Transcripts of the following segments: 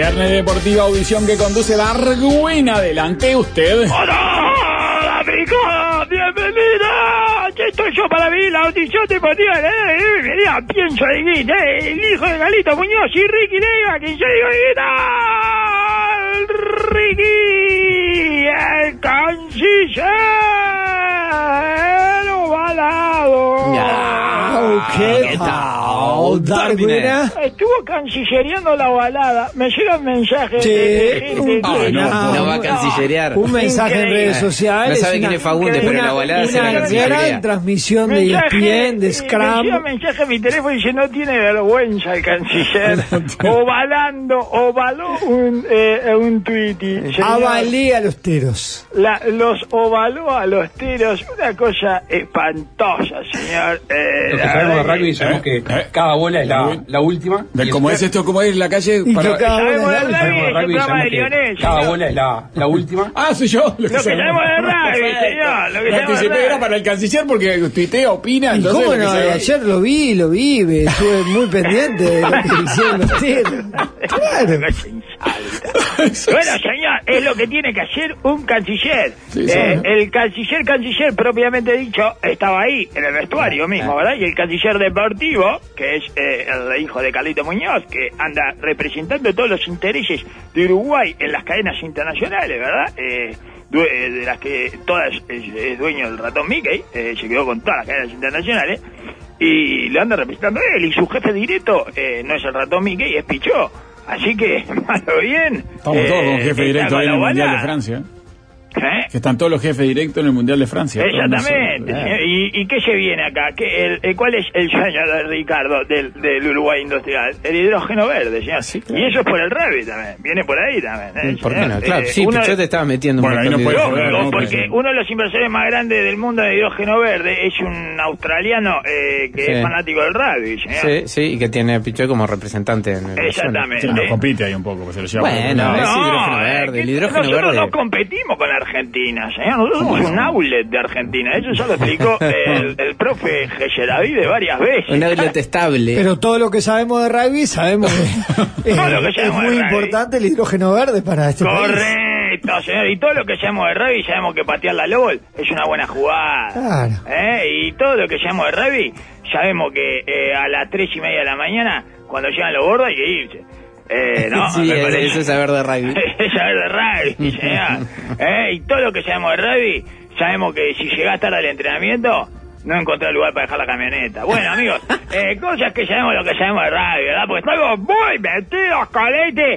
Viernes Deportivo, audición que conduce Darwin. Adelante usted. ¡Hola, amigos! ¡Bienvenida! Aquí estoy yo para mí, la audición deportiva. Mira, pienso en el hijo de Galito Muñoz y Ricky Leiva, que yo digo, Ricky, el canciller ovalado. ¿Qué tal, Darwin? Estuvo cancillereando la ovalada. Me llegan mensajes Sí. de gente que No va a cancillerear. Un mensaje en Increíble. redes sociales. No sabe quién es Fagundes, pero la ovalada se la Una cancillerea. gran transmisión de ESPN, de Me Scrum. llega mensaje a mi teléfono y dice, no tiene vergüenza el canciller. Ovaló un tuit. Avalé a los teros. Los ovaló a los teros. Una cosa espantosa, señor. Lo que sabemos de rugby sabemos que cada bola es la última. ¿Cómo es esto? ¿Cómo es la calle? Y que cada Sabemos bola de es rugby, es Sabemos de el rugby programa de sabemos que Lionel. cada señor. bola es la última. Soy yo. Lo que sabemos de rugby, señor. Lo que Lo sabemos de anticipé era rugby. para el canciller porque tuitea, opina. ¿Y Entonces, cómo lo que no? se- Ayer lo vi, estuve muy pendiente de lo que hicieron los teros. Claro. Una cosa insólita. Bueno, señor, es lo que tiene que hacer un canciller. Sí, sí. El canciller propiamente dicho, estaba ahí, en el vestuario mismo, ¿verdad? Y el canciller deportivo, que es el hijo de Carlito Muñoz, que anda representando todos los intereses de Uruguay en las cadenas internacionales, ¿verdad? De las que todas es dueño del ratón Mickey, se quedó con todas las cadenas internacionales, y lo anda representando él, y su jefe directo no es el ratón Mickey, es Pichó. Así que, malo bien. Estamos todos con jefe está directo con ahí en la el Mundial de ovalada. Francia. ¿Eh? Que están todos los jefes directos en el Mundial de Francia. Exactamente. Todos señor. ¿Y qué se viene acá? ¿Cuál es el sueño de Ricardo del Uruguay industrial? El hidrógeno verde, señor. Sí, claro. Y eso es por el rugby también. Viene por ahí también. ¿Por qué señor. no? Claro, sí, uno- yo te estaba metiendo Bueno, ahí no un montón puede de joder, Lógico, no, porque pues, uno de los inversores más grandes del mundo de hidrógeno verde es un australiano que Sí. es fanático del rugby, señor. Sí, y que tiene a Pichot como representante en el Exactamente. Sí, no, compite ahí un poco, pues se lo lleva por Bueno, el lado. es hidrógeno verde, el hidrógeno nosotros verde. no competimos con Argentina, señor. Nosotros somos un outlet de Argentina. Eso ya lo explicó el profe Geyeravide varias veces. Un outlet estable. Pero todo lo que sabemos de rugby, sabemos que Todo lo que es sabemos de muy rugby. importante el hidrógeno verde para este país. Correcto, señor. Y todo lo que sabemos de rugby, sabemos que patear la LOL es una buena jugada. Claro. Y todo lo que sabemos de rugby, sabemos que a las 3:30 de la mañana, cuando llegan los gordos, hay que irse. ¿No? Sí, Me parece. eso es saber de rugby. Es saber de rugby, señor. Y todo lo que sabemos de rugby, sabemos que si llegás tarde al entrenamiento, no encontrás lugar para dejar la camioneta. Bueno, amigos, cosas que sabemos lo que sabemos de rugby, ¿verdad? Porque estamos muy metidos con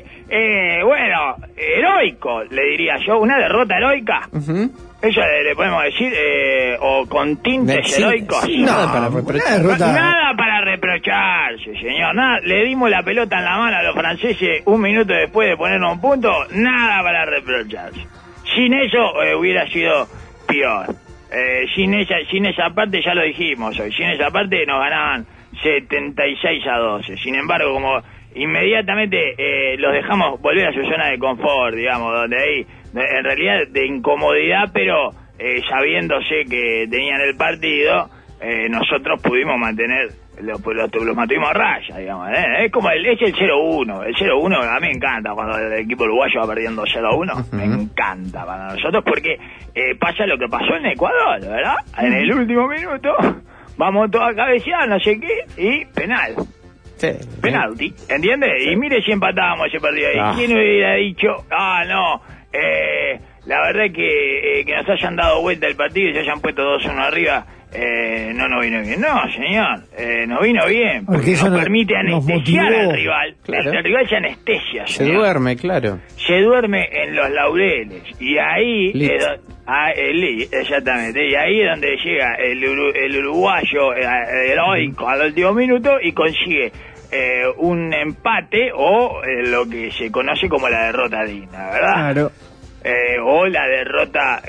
bueno, heroico, le diría yo, una derrota heroica. Eso le podemos decir, o con tintes Sí, heroicos. sí, nada para reprochar. Nada para reprocharse, señor. Nada, le dimos la pelota en la mano a los franceses un minuto después de ponernos un punto. Nada para reprocharse. Sin eso hubiera sido peor. Sin esa parte ya lo dijimos hoy. Sin esa parte nos ganaban 76-12. Sin embargo, como inmediatamente los dejamos volver a su zona de confort, digamos, donde ahí, en realidad de incomodidad, pero sabiéndose que tenían el partido, nosotros pudimos mantener, los mantuvimos a raya, digamos. Es como es el 0-1. El 0-1 a mí me encanta cuando el equipo uruguayo va perdiendo 0-1. Me encanta para nosotros porque pasa lo que pasó en Ecuador, ¿verdad? En el último minuto vamos todos a cabecear, no sé qué, y penal. Sí. Penalti, ¿entiendes? Y mire si empatábamos ese partido ahí. ¿Quién hubiera dicho, no, la verdad es que nos hayan dado vuelta el partido y se hayan puesto 2-1 arriba, no nos vino bien? No, señor, nos vino bien, porque eso nos permite nos anestesiar motivó. al rival. Claro. El rival se anestesia, Se señor. duerme, claro. Se duerme en los laureles. Y ahí Lit. exactamente. Y ahí es donde llega el uruguayo heroico al último minuto y consigue un empate o lo que se conoce como la derrota digna, ¿verdad? Claro. O la derrota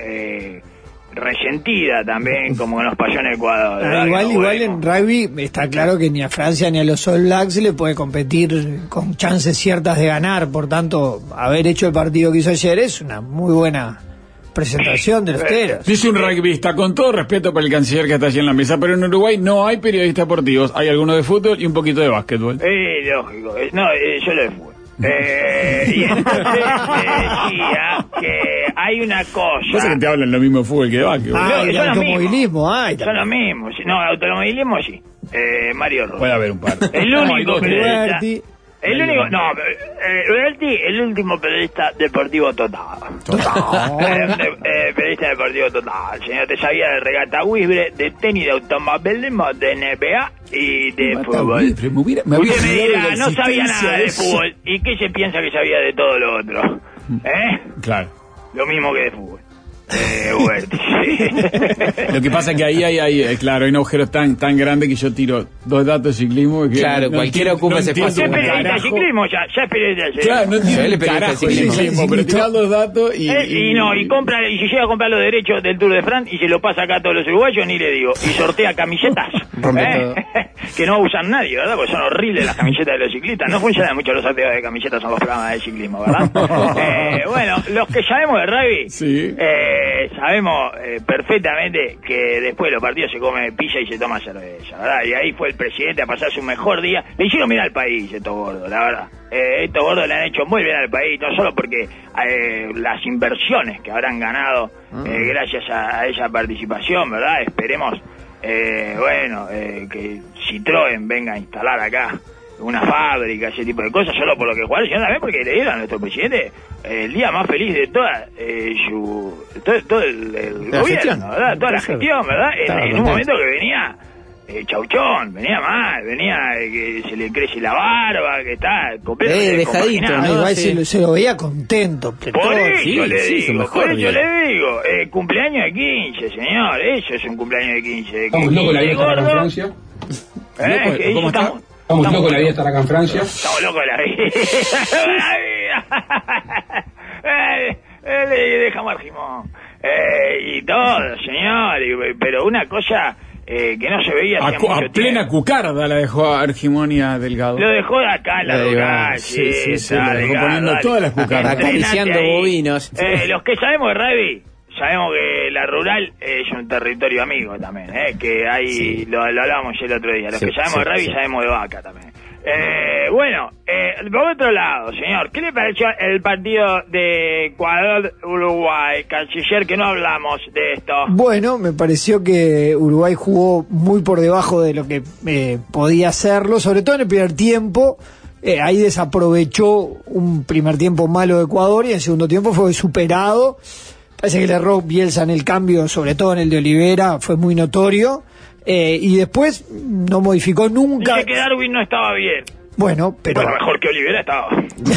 resentida también, como nos pasó en Ecuador, ¿verdad? Igual en rugby está claro que ni a Francia ni a los All Blacks se le puede competir con chances ciertas de ganar. Por tanto, haber hecho el partido que hizo ayer es una muy buena presentación de los teros. Dice un rugbyista, con todo respeto para el canciller que está allí en la mesa, pero en Uruguay no hay periodistas deportivos. Hay algunos de fútbol y un poquito de básquetbol. Lógico. No, yo lo de fútbol. Y entonces decía que hay una cosa. No sé que te hablan lo mismo de fútbol que de básquet. El automovilismo, son lo mismo. No, automovilismo sí. Mario Rosa. Puede haber un par. El único periodista. El único, no, el último periodista deportivo total. Periodista deportivo total. Señor, te sabía de regata libre, de tenis, de automovilismo, de NBA y de fútbol. Usted me dirá, no sabía nada de fútbol. ¿Y qué se piensa que sabía de todo lo otro? Claro. Lo mismo que de fútbol. Huerti, sí. Lo que pasa es que ahí hay claro, hay un agujero tan grande que yo tiro 2 datos de ciclismo. Que claro, cualquiera ocupa ese espacio. Es periodista de ciclismo, ya es periodista de ciclismo. Claro, no entiendo el carajo de ciclismo, pero tirar 2 datos y compra, y si llega a comprar los derechos del Tour de France y se lo pasa acá a todos los uruguayos, ni le digo. Y sortea camisetas, que no usan nadie, ¿verdad? Porque son horribles las camisetas de los ciclistas. No funcionan mucho los sorteos de camisetas en los programas de ciclismo, ¿verdad? Bueno, los que sabemos de rugby, sí. Sabemos perfectamente que después de los partidos se come pizza y se toma cerveza, ¿verdad? Y ahí fue el presidente a pasar su mejor día. Le hicieron bien al país estos gordos, la verdad. Estos gordos le han hecho muy bien al país, no solo porque las inversiones que habrán ganado gracias a esa participación, ¿verdad? Esperemos, que Citroën venga a instalar acá una fábrica, ese tipo de cosas, solo por lo que jugaron, sino también porque le dieron a nuestro presidente el día más feliz de toda todo el gobierno, ¿verdad? Toda la gestión, ¿verdad? En un momento que venía chauchón, venía mal, venía que se le crece la barba, que está completamente dejadito, ¿no? Igual se lo veía contento. Por eso le digo, cumpleaños de 15, señor, eso es un cumpleaños de 15. Estamos locos la vida estar acá en Francia. ¿Cómo está? Estamos locos la vida estar acá en Francia. Estamos locos de la vida. Dejamos al Jimón. Y todo, señor, pero una cosa que no se veía hace mucho tiempo. A plena cucarda la dejó Argimonia Delgado. Lo dejó de acá en la rural. Sí, lo dejó poniendo todas las cucardas. Acariciando bovinos. Los que sabemos de rugby, sabemos que la rural es un territorio amigo también, que ahí lo hablábamos el otro día. Los que sabemos de rugby sabemos de vaca también. Por otro lado, señor, ¿qué le pareció el partido de Ecuador-Uruguay, canciller, que no hablamos de esto? Bueno, me pareció que Uruguay jugó muy por debajo de lo que podía hacerlo, sobre todo en el primer tiempo. Ahí desaprovechó un primer tiempo malo de Ecuador y en el segundo tiempo fue superado. Parece que el error Bielsa en el cambio, sobre todo en el de Olivera, fue muy notorio. Y después no modificó nunca. Dice que Darwin no estaba bien. Bueno, pero... Bueno, mejor que Olivera estaba.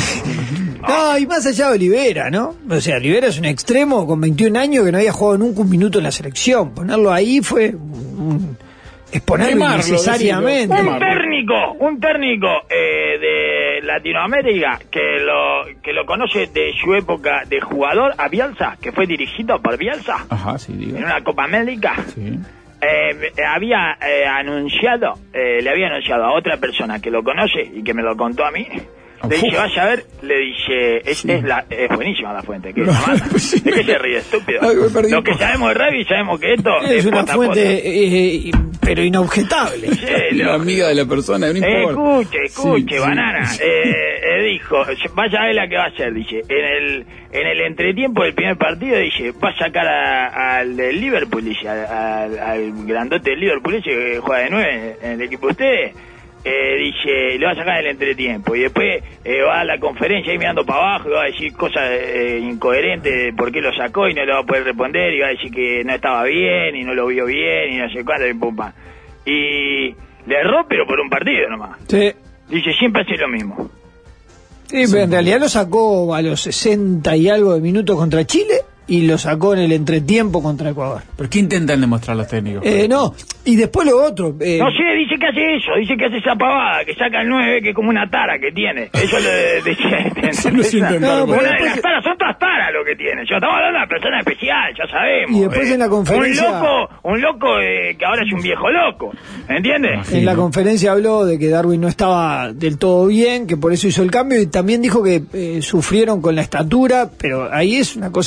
No, y más allá de Olivera, ¿no? O sea, Olivera es un extremo con 21 años que no había jugado nunca un minuto en la selección. Ponerlo ahí fue exponerlo innecesariamente. Un técnico de Latinoamérica que lo conoce de su época de jugador a Bielsa, que fue dirigido por Bielsa. Ajá, sí, digo. En una Copa América. Sí. Le había anunciado a otra persona que lo conoce y que me lo contó a mí. Le dice, vaya a ver, le dice, es buenísima la fuente, que ¿de qué se ríe, estúpido? Lo que sabemos de rugby, sabemos que esto es una fuente, pero inobjetable. La amiga de la persona, no importa. Escuche, banana. Dijo, vaya a ver la que va a hacer, dice, en el entretiempo del primer partido, dice, va a sacar al del Liverpool, dice, al grandote del Liverpool, dice, que juega de 9 en el equipo de ustedes. Dice, le va a sacar el entretiempo y después va a la conferencia ahí mirando para abajo y va a decir cosas incoherentes de por qué lo sacó y no le va a poder responder y va a decir que no estaba bien y no lo vio bien y no sé cuándo y pum pam. Y le erró, pero por un partido nomás. Sí. Dice, siempre hace lo mismo. Sí, pero en realidad lo sacó a los 60 y algo de minutos contra Chile y lo sacó en el entretiempo contra Ecuador. ¿Pero qué intentan demostrar los técnicos? No, y después lo otro. No sé, dice que hace eso, dice que hace esa pavada, que saca el 9, que es como una tara que tiene. Eso lo decía. Una de las taras, son todas taras lo que tiene. Yo estamos hablando de una persona especial, ya sabemos. Y después en la conferencia... Un loco que ahora es un viejo loco, ¿entiendes? En la conferencia habló de que Darwin no estaba del todo bien, que por eso hizo el cambio, y también dijo que sufrieron con la estatura, pero ahí es una cosa muy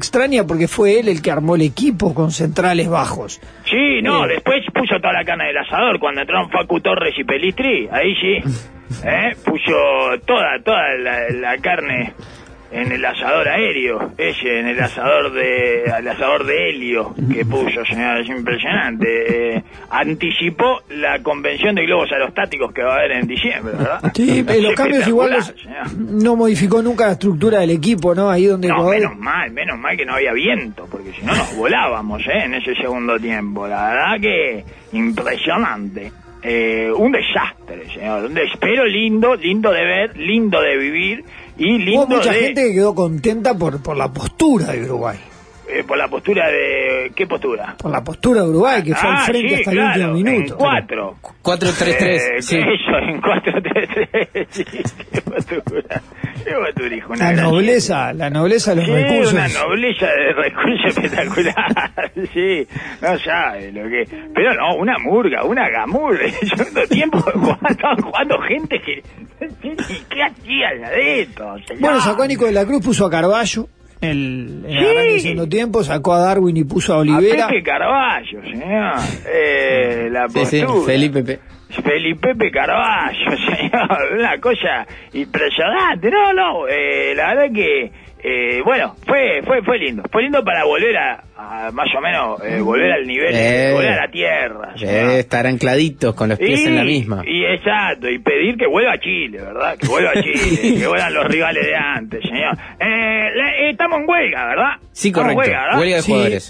extraña porque fue él el que armó el equipo con centrales bajos. Sí, no, después puso toda la carne del asador. Cuando entraron Facu Torres y Pelistri, ahí sí, puso toda la carne en el asador aéreo, en el asador de helio que puso, señora, es impresionante. Anticipó la convención de globos aerostáticos que va a haber en diciembre, ¿verdad? Sí, los cambios iguales no modificó nunca la estructura del equipo, ¿no? Ahí donde no, menos mal que no había viento, porque si no nos volábamos, en ese segundo tiempo. La verdad que impresionante. Un desastre, señor, pero lindo de ver, lindo de vivir y lindo. Hubo mucha gente que quedó contenta por la postura de Uruguay. Por la postura de... ¿Qué postura? Por la postura de Uruguay, que fue al frente hasta el último minuto. En 4-3-3, sí. Eso, en 4-3-3, sí, qué postura. La nobleza de los recursos. Una nobleza de recursos espectacular, sí, no sabe lo que... Pero no, una murga, una gamurra. Yo en todo tiempo estaban jugando gente que... ¿Qué hacían de esto, señor? Bueno, sacó a Nico de la Cruz, puso a Carballo en el arranque del segundo tiempo, sacó a Darwin y puso a Olivera. A Pepe Carballo, señor. La postura. Sí, Felipe Carballo, señor, una cosa impresionante. No, la verdad que bueno, fue lindo para volver a más o menos volver al nivel, volver a la tierra, estar ancladitos con los pies en la misma. Y exacto, y pedir que vuelva a Chile, ¿verdad? Que vuelva a Chile, que vuelvan los rivales de antes, señor. Estamos en huelga, ¿verdad? Sí, correcto. Huelga de jugadores.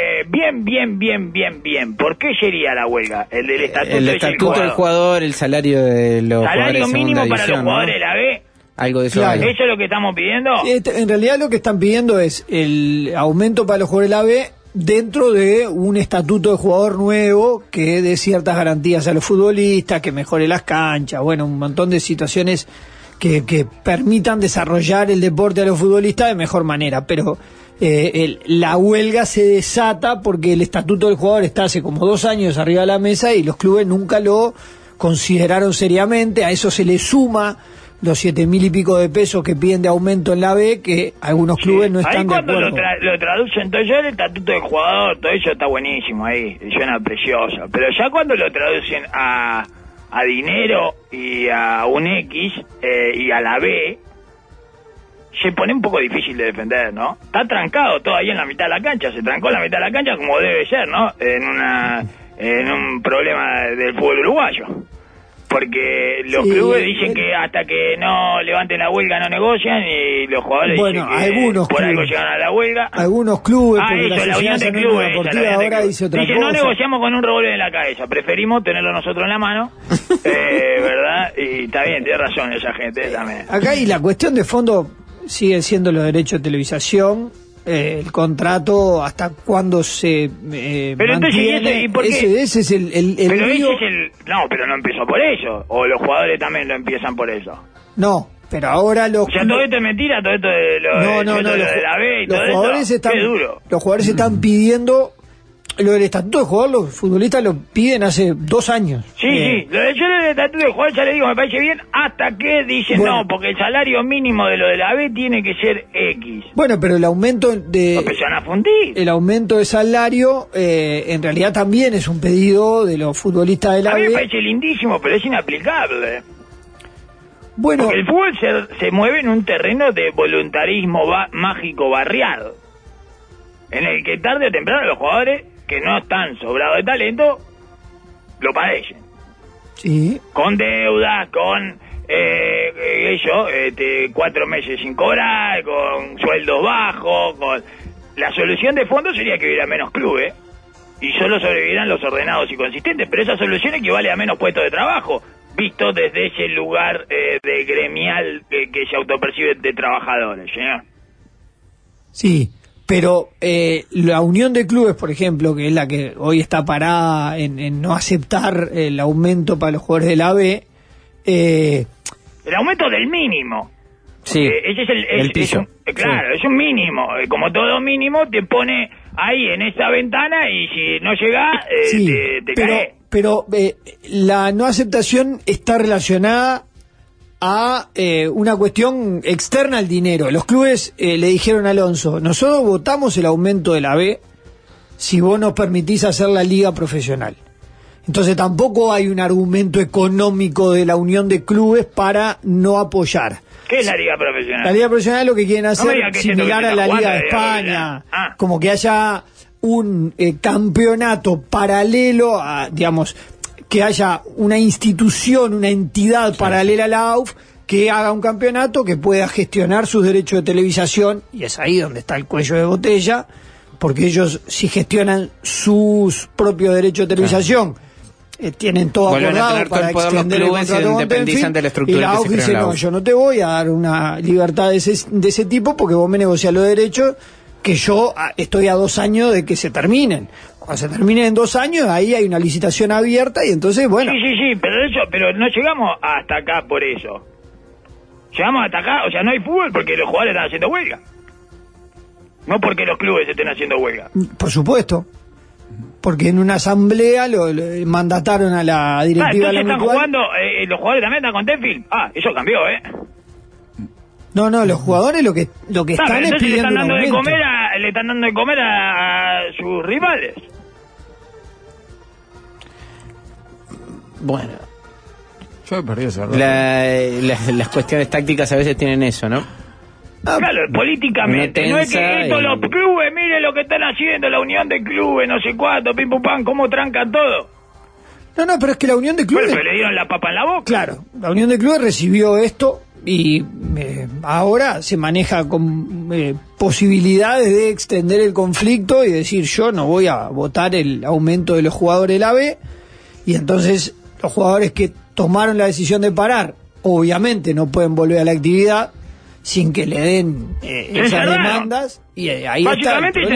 Bien. ¿Por qué sería la huelga? El del estatuto, del jugador, el salario de los jugadores de segunda mínimo para división, los jugadores de la B. Algo de eso. Claro. Hay. ¿Eso es lo que estamos pidiendo? En realidad lo que están pidiendo es el aumento para los jugadores de la B dentro de un estatuto de jugador nuevo que dé ciertas garantías a los futbolistas, que mejore las canchas, bueno, un montón de situaciones que permitan desarrollar el deporte a los futbolistas de mejor manera, pero la huelga se desata porque el estatuto del jugador está hace como 2 años arriba de la mesa y los clubes nunca lo consideraron seriamente. A eso se le suma los 7.000 y pico de pesos que piden de aumento en la B, que algunos clubes no están de acuerdo. Ahí cuando lo traducen, entonces ya el estatuto del jugador, todo eso está buenísimo ahí, suena precioso, pero ya cuando lo traducen a dinero y a un X y a la B, se pone un poco difícil de defender, ¿no? Está trancado todo ahí en la mitad de la cancha, se trancó en la mitad de la cancha como debe ser, ¿no? En un problema del fútbol uruguayo. Porque los clubes dicen que hasta que no levanten la huelga no negocian y los jugadores dicen que algunos por clubes, algo llegan a la huelga. Algunos clubes, porque la Unión de Clubes ahora dice otra cosa. No negociamos con un revólver en la cabeza, preferimos tenerlo nosotros en la mano, ¿verdad? Y está bien, tiene razón esa gente también. Acá y la cuestión de fondo sigue siendo los derechos de televisación, el contrato, hasta cuándo se pero mantiene. Entonces, ¿y por qué? Ese es el pero lío. ese es el... No, pero no empezó por eso. O los jugadores también lo empiezan por eso. No, pero ahora los... O sea, todo esto es mentira, todo esto de de la B y todo eso. Qué duro. Los jugadores están pidiendo... Lo del estatuto de jugador, los futbolistas lo piden hace 2 años. Sí. Yo del estatuto de jugador ya le digo, me parece bien, hasta que dicen no, porque el salario mínimo de lo de la B tiene que ser X. Bueno, pero el aumento de... Empezaron a fundir. El aumento de salario, en realidad también es un pedido de los futbolistas de la B. A mí me parece lindísimo, pero es inaplicable. Bueno... Porque el fútbol se mueve en un terreno de voluntarismo mágico barrial, en el que tarde o temprano los jugadores que no están sobrados de talento lo padecen. Sí. Con deudas, con 4 meses sin cobrar, con sueldos bajos, con... La solución de fondo sería que hubiera menos clubes y solo sobrevivieran los ordenados y consistentes, pero esa solución equivale a menos puestos de trabajo, visto desde ese lugar de gremial que se autopercibe de trabajadores, señor. Sí. Pero la unión de clubes, por ejemplo, que es la que hoy está parada en no aceptar el aumento para los jugadores de la B... el aumento del mínimo. Sí, ese es el piso. Claro, es un mínimo. Como todo mínimo, te pone ahí en esa ventana y si no llega, te cae. Pero la no aceptación está relacionada a una cuestión externa al dinero. Los clubes le dijeron a Alonso, nosotros votamos el aumento de la B si vos nos permitís hacer la liga profesional. Entonces tampoco hay un argumento económico de la unión de clubes para no apoyar. ¿Qué es la liga profesional? La liga profesional lo que quieren hacer es similar a la Liga de España, como que haya un campeonato paralelo a, digamos, que haya una institución, una entidad paralela a la AUF que haga un campeonato que pueda gestionar sus derechos de televisación, y es ahí donde está el cuello de botella, porque ellos si gestionan sus propios derechos de televisación, tienen todo acordado para extender el contrato con Tenfield, y la AUF dice, no, yo no te voy a dar una libertad de ese tipo porque vos me negociás los derechos que yo estoy a 2 años de que se terminen. Cuando se terminen en 2 años, ahí hay una licitación abierta y entonces, bueno... Sí, pero no llegamos hasta acá por eso. Llegamos hasta acá, o sea, no hay fútbol porque los jugadores están haciendo huelga. No porque los clubes estén haciendo huelga. Por supuesto. Porque en una asamblea lo mandataron a la directiva de la están Mutual. Jugando, los jugadores también están con Tenfield. Eso cambió, No, los jugadores lo que están es pidiendo un aumento. Le están dando de comer a sus rivales. Bueno, yo he perdido ese las cuestiones tácticas a veces tienen eso, ¿no? Claro, políticamente. No es que esto, los clubes, mire lo que están haciendo, la unión de clubes, no sé cuánto, pim pum pam, cómo trancan todo. No, pero es que la unión de clubes... Pero le dieron la papa en la boca. Claro, la unión de clubes recibió esto y ahora se maneja con posibilidades de extender el conflicto y decir yo no voy a votar el aumento de los jugadores de la B, y entonces los jugadores que tomaron la decisión de parar obviamente no pueden volver a la actividad sin que le den esas demandas, y ahí básicamente está se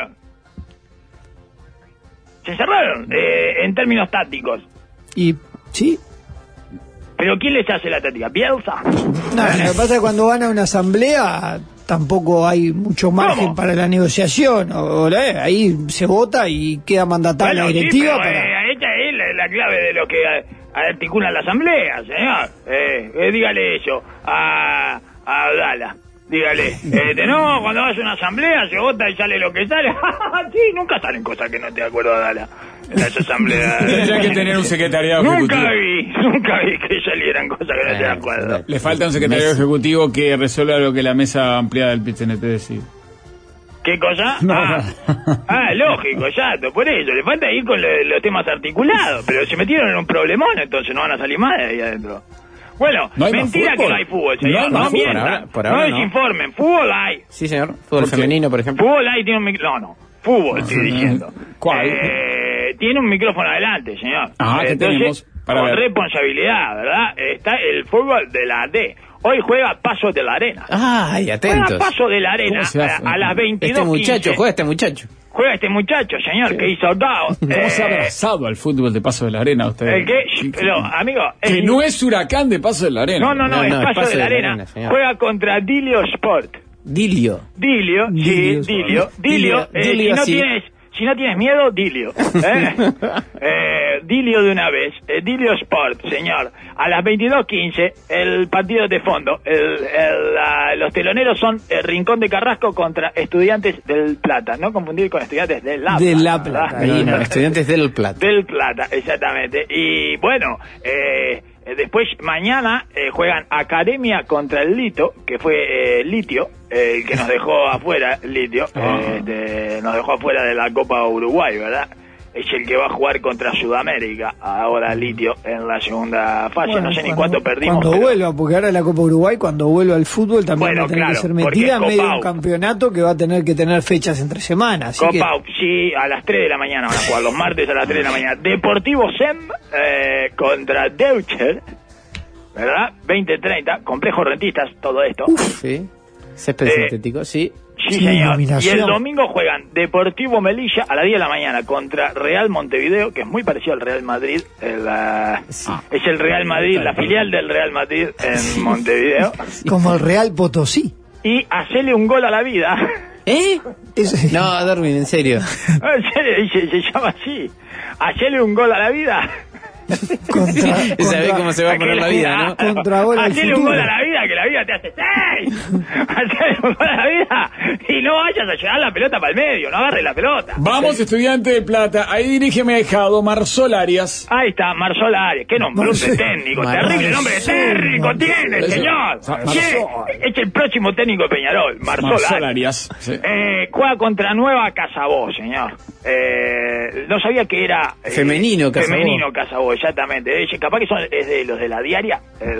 encerraron en términos tácticos. Y sí. ¿Pero quién les hace la táctica? ¿Bielsa? No, lo que pasa es que cuando van a una asamblea tampoco hay mucho margen para la negociación. Ahí se vota y queda mandatada la directiva. Esta es la clave de lo que articulan la asamblea, señor. Dígale eso a Dala. Dígale, no, cuando vas a una asamblea se vota y sale lo que sale. Sí, nunca salen cosas que no te acuerdo, Dala. En las asambleas. Tendría que tener un secretariado ejecutivo. Nunca vi que salieran cosas que no te acuerdo. Le falta un secretario ejecutivo que resuelva lo que la mesa ampliada del PIT-CNT decide. ¿Qué cosa? No. Lógico, exacto, por eso. Le falta ir con los temas articulados, pero se metieron en un problemón, entonces no van a salir más de ahí adentro. Bueno, ¿No mentira que no hay fútbol, señor. No mientan. No desinformen. Fútbol hay. Sí, señor. Fútbol femenino, por ejemplo. Fútbol hay, tiene un micrófono. No. Fútbol, estoy diciendo. ¿Cuál? Tiene un micrófono adelante, señor. ¿Qué tenemos? Para con responsabilidad, ¿verdad? Está el fútbol de la D. Hoy juega Paso de la Arena. Ay, atentos. Juega Paso de la Arena a las 22:15. Juega este muchacho, señor, que hizo down. ¿Cómo se ha abrazado al fútbol de Paso de la Arena usted? Amigo... Que no es Huracán de Paso de la Arena. No, es Paso de la Arena. Juega contra Dilio Sport. Dilio. Si no tienes miedo, Dilio. Dilio de una vez. Dilio Sport, señor. A las 22:15, el partido de fondo. Los teloneros son el Rincón de Carrasco contra Estudiantes del Plata. No confundir con Estudiantes de La Plata. De La Plata. No, Estudiantes del Plata. Del Plata, exactamente. Y bueno, después mañana juegan Academia contra el Lito, que fue Litio, el que nos dejó afuera, Litio, nos dejó afuera de la Copa Uruguay, ¿verdad? Es el que va a jugar contra Sudamérica, ahora Litio, en la segunda fase. Bueno, no sé ni cuánto perdimos. Cuando vuelva, porque ahora la Copa Uruguay, cuando vuelva al fútbol, también va a tener que ser metida en medio de un campeonato que va a tener que tener fechas entre semanas. Copa, sí, a las 3 de la mañana van a jugar, los martes a las 3 de la mañana. Deportivo SEM contra Deutscher, ¿verdad? 20:30, Complejo Rentistas, todo esto. Sí, césped sintético, sí. Sí, señor. Y el domingo juegan Deportivo Melilla a las 10 de la mañana contra Real Montevideo, que es muy parecido al Real Madrid. Es el Real Madrid, la filial del Real Madrid en Montevideo. Como el Real Potosí. Y hacerle un gol a la vida. No, Darwin, en serio. En serio, se llama así. Hacerle un gol a la vida. ¿Sabés cómo se va a poner la vida, no? Contra gol al Hacele un futuro. gol a la vida, que la vida te hace 6. Hacele un gol a la vida y no vayas a llevar la pelota para el medio, no agarres la pelota. Vamos, Estudiante de Plata. Ahí dirige mi ahijado, Marsol Arias. Ahí está, Marsol Arias. Qué nombre de técnico. Terrible nombre de técnico tiene, señor. Es el próximo técnico de Peñarol, Marsol Arias. Sí. Juega contra Nueva Casabó, señor. No sabía que era... Femenino Casabó. Femenino Casabó, exactamente. Capaz que es de los de la diaria.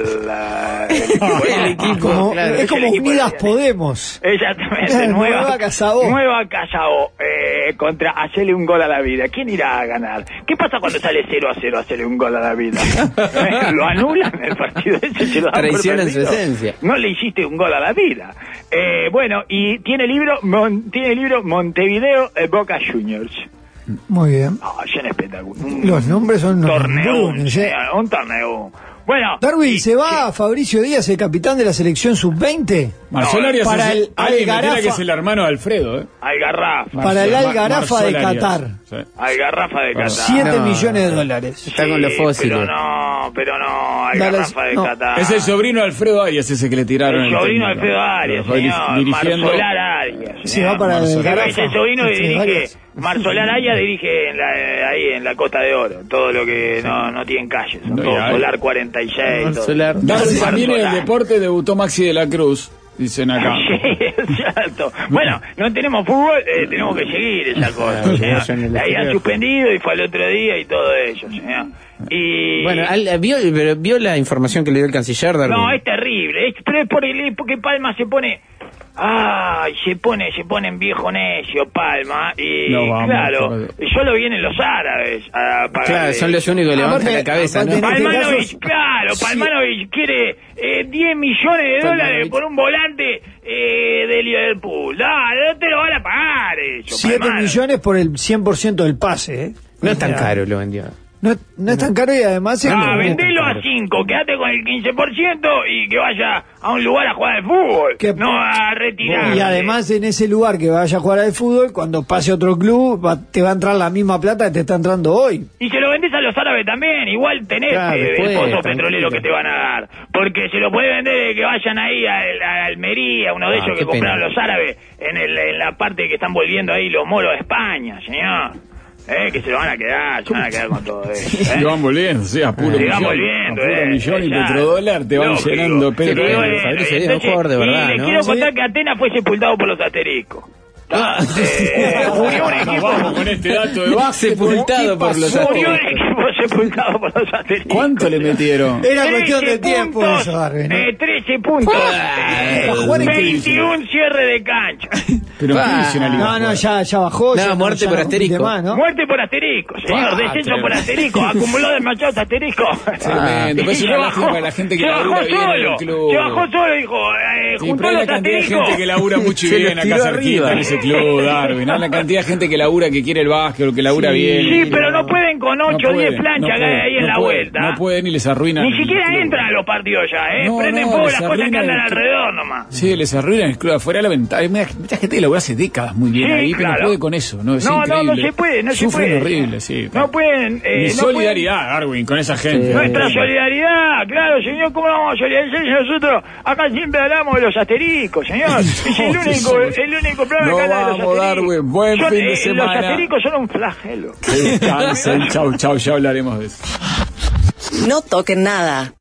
El equipo, claro. Es como Unidas Podemos. Exactamente. Nueva Casabó. Nueva Casabó. Contra hacerle un gol a la vida. ¿Quién irá a ganar? ¿Qué pasa cuando sale 0-0 hacerle un gol a la vida? Lo anulan el partido ese, se lo dan por Traicionan su perdido. esencia. No le hiciste un gol a la vida. Bueno, y tiene libro Montevideo Boca Juniors. Muy bien. Son espectáculos. Los nombres son unos torneo, nombres, ¿eh? un torneo. Bueno, Darwin, ¿se va Fabricio Díaz, el capitán de la selección sub-20? Marsol Arias para es el alguien me tira Algarafa. que es el hermano de Alfredo, ¿eh? Algarrafa. Para el Algarafa de Marsol Arias. Qatar. Sí. Algarrafa de Qatar. 7 No. millones de dólares. Está con los fósiles. Pero no, Algarrafa de No. Qatar. Es el sobrino de Alfredo Arias ese que le tiraron. El sobrino de Alfredo Arias, señor. Dirigiendo. Marsolar Arias. Se va para el Marsolar. Algarafa. Es el sobrino que dirige, Arias. Marsolar Arias dirige ahí en la Costa de Oro, todo lo que no tienen calles, son No, todos ya, Solar 46. Marsolar. Darwin, también en el Marsolar. deporte debutó Maxi de la Cruz, dicen acá. Sí, exacto. Bueno, no tenemos fútbol, tenemos que seguir esa cosa, Claro, señor. como en el La habían exterior. suspendido y fue al otro día y todo eso, señor. Y... Bueno, ¿vio la información que le dio el canciller, Darwin? No, es terrible, pero es porque Palma se pone... se pone en viejo necio Palma y No, vamos, claro, joder. yo lo vienen los árabes a pagarle. Claro, son los únicos que levantan Aparte- la cabeza, aparte ¿no? en este Palmanovich, caso- claro, Sí. Palmanovich quiere 10 millones de dólares Palmanovich. por un volante de Liverpool. Dale, no te lo van a pagar eso. 7 Palmanovich. millones por el 100% del pase, ¿eh? No es tan O sea, caro, lo vendió. No es tan caro y además es como- Vendelo a 5, quédate con el 15% y que vaya a un lugar a jugar al fútbol, Que- no a retirar. Y además en ese lugar que vaya a jugar al fútbol, cuando pase a otro club, te va a entrar la misma plata que te está entrando hoy. Y se lo vendés a los árabes también, igual tenés Claro, el después, pozo tranquilo. petrolero que te van a dar. Porque se lo puede vender que vayan ahí a Almería, uno de ellos que qué compraron pena. los árabes en la parte que están volviendo ahí los moros de España, señor. Que se lo van a quedar con todo eso. Y van volviendo, sí, a puro Se millón. van volviendo, a puro millón y exacto. petrodólar te van Lógico. llenando Sí, Pedro. pero Pedro, Fabricio Díaz, un jugador de verdad, y le ¿no? quiero Sí. contar que Atenas fue sepultado por los asteriscos. Murió un equipo. Vamos con este dato de base. Sepultado por los Murió un asteriscos. equipo sepultado por los asteriscos. ¿Cuánto le metieron? Era cuestión 13 de tiempo puntos, eso, Darwin, ¿no? 13 puntos. jugar en qué 21 cierre de cancha. Pero ¿qué nacionalidad? No, ya bajó. No, ya muerte ya por no asterisco. compite más, ¿no? Muerte por asterisco, señor. Descenso por asterisco. Acumuló demasiados asteriscos. Tremendo, pero es Y una se lástima bajó, para la gente que se labura bajó bien en solo. el club. Se bajó solo, dijo. Sí, Juntó pero hay los la cantidad de asteriscos. gente que labura mucho y Se bien los acá tiró cerquita arriba. en ese club, Darwin. Hay la cantidad de gente que labura, que quiere el básquet, que labura bien. Sí, pero no pueden con 8 o 10 planchas que hay ahí en la vuelta. No pueden y les arruinan. Ni el siquiera club. entran a los partidos ya, No, Prenden no, fuego les las cosas que arruinan andan el club. alrededor nomás. Sí, les arruinan el club afuera de la ventana. Hay mucha gente que labura hace décadas muy bien Sí, ahí, pero claro. no puede con eso. No, es No increíble. se puede, no se Sufren puede. horrible, sí. No pueden. Ni no solidaridad, Darwin, con esa gente. Sí. Nuestra solidaridad, claro, señor, ¿cómo no vamos a solidarizar si nosotros acá siempre hablamos de los asteriscos, señor? Es el único programa No que habla de los vamos, asteriscos. Darwin, buen fin de semana. Los asteriscos son un flagelo. Que descansen. Chau, chau, ya hablaremos de eso. No toquen nada.